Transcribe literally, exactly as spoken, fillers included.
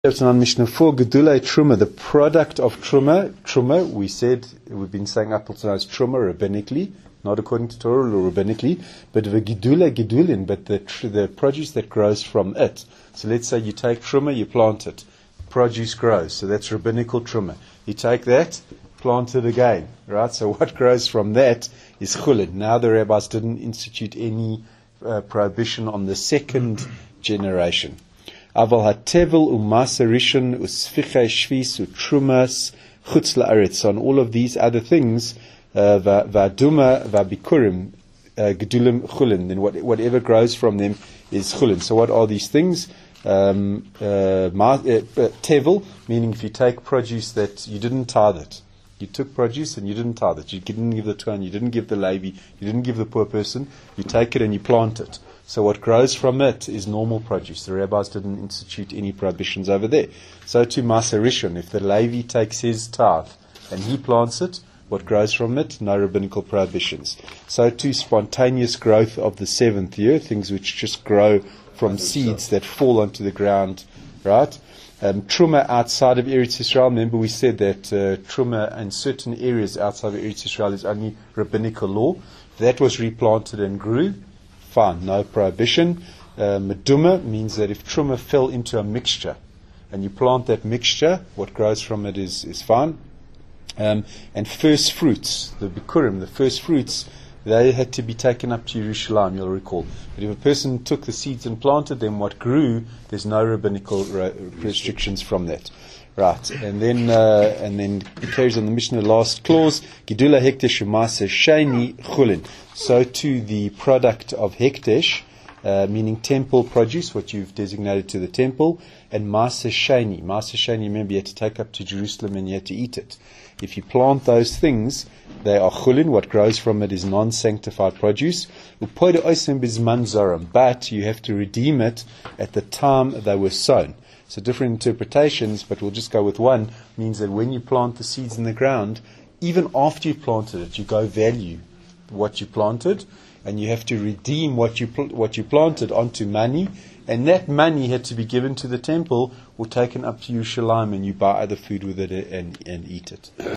On Mishnah four, Gedulei Truma, the product of Truma. Truma, we said, we've been saying up until now, is Truma rabbinically, not according to Torah or rabbinically, but the Gedulei Gedulin, but the tr- the produce that grows from it. So let's say you take Truma, you plant it, produce grows, so that's rabbinical Truma. You take that, plant it again, right? So what grows from that is Chulin. Now the rabbis didn't institute any uh, prohibition on the second generation. Aval hatevel umasa rishon usfichei shvis utrumas chutz laaretz. On all of these other things, va'aduma va'bikurim gedulim chulin. Then what, whatever grows from them is chulin. So what are these things? Um, uh, ma, uh, tevel, meaning if you take produce that you didn't tithe it. You took produce and you didn't tithe it. You didn't give the Kohen, you didn't give the Levi, you didn't give the poor person. You take it and you plant it. So what grows from it is normal produce. The rabbis didn't institute any prohibitions over there. So to Maser Rishon, if the Levi takes his tithe and he plants it, what grows from it? No rabbinical prohibitions. So to spontaneous growth of the seventh year, things which just grow from seeds that fall onto the ground, right? Um, Truma outside of Eretz Yisrael, remember we said that uh, Truma in certain areas outside of Eretz Yisrael is only rabbinical law. That was replanted and grew. Fine, no prohibition. Uh, Meduma means that if Truma fell into a mixture and you plant that mixture, what grows from it is, is fine. Um, and first fruits, the Bikurim, the first fruits, they had to be taken up to Yerushalayim, you'll recall. But if a person took the seeds and planted them, what grew, there's no rabbinical ra- restrictions from that. Right, and then uh, and then it carries on the Mishnah last clause, Gedula Hektesh Umasa Shani Chulin. So to the product of Hektesh, uh, meaning temple produce, what you've designated to the temple, and Masa Shani. Masa Shani, remember, you had to take up to Jerusalem and you had to eat it. If you plant those things, they are Chulin. What grows from it is non-sanctified produce. But you have to redeem it at the time they were sown. So different interpretations, but we'll just go with one, means that when you plant the seeds in the ground, even after you planted it, you go value what you planted, and you have to redeem what you pl- what you planted onto money, and that money had to be given to the temple or taken up to Yerushalayim, and you buy other food with it and, and eat it.